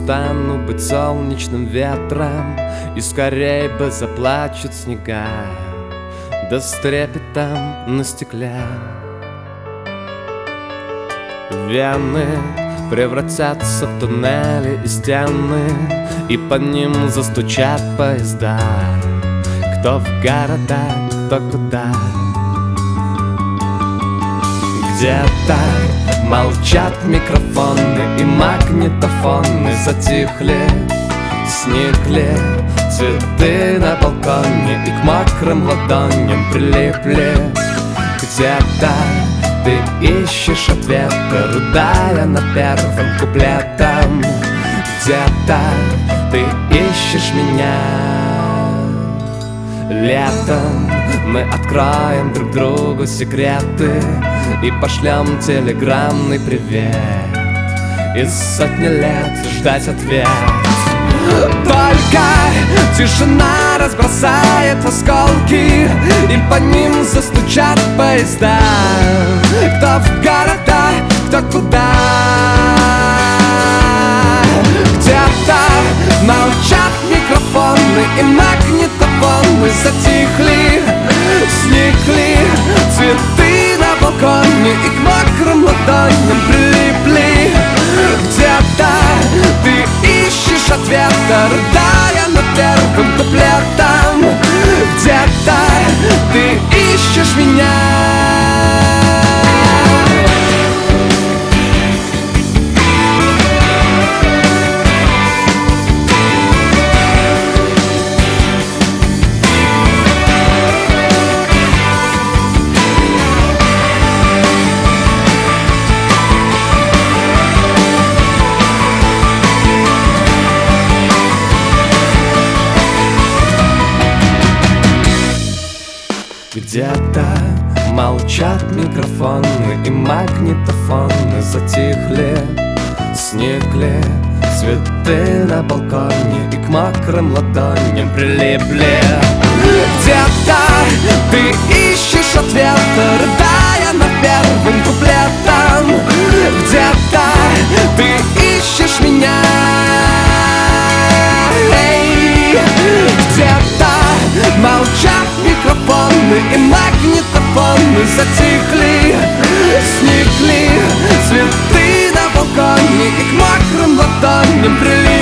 перестану быть солнечным ветром, и скорей бы заплачут снега, да с трепетом на стекле. Вены превратятся в туннели и стены, и под ним застучат поезда. Кто в города, кто куда. Где-то молчат микрофоны, и магнитофоны затихли, сникли цветы на балконе, и к мокрым ладоням прилипли. Где-то ты ищешь ответы, рыдая над первым куплетом. Где-то ты ищешь меня. Летом мы откроем друг другу секреты и пошлем телеграммный привет, и сотни лет ждать ответ. Только тишина разбросает осколки, и по ним застучат поезда. Кто в города, кто куда. Где-то молчат микрофоны, и магнитофоны затихли, сникли цветы на балконе, и к мокрым ладоням прилипли. Где-то ты ищешь ответа, рыдая над первым куплетом. Где-то ты ищешь меня. Где-то молчат микрофоны, и магнитофоны затихли, сникли цветы на балконе, и к мокрым ладоням прилипли. Где-то ты ищешь ответа, рыдая над первым куплетом. Где-то ты ищешь меня. Где-то молчат микрофоны, и магнитофоны затихли, сникли цветы на балконе, и к мокрым ладоням прилипли.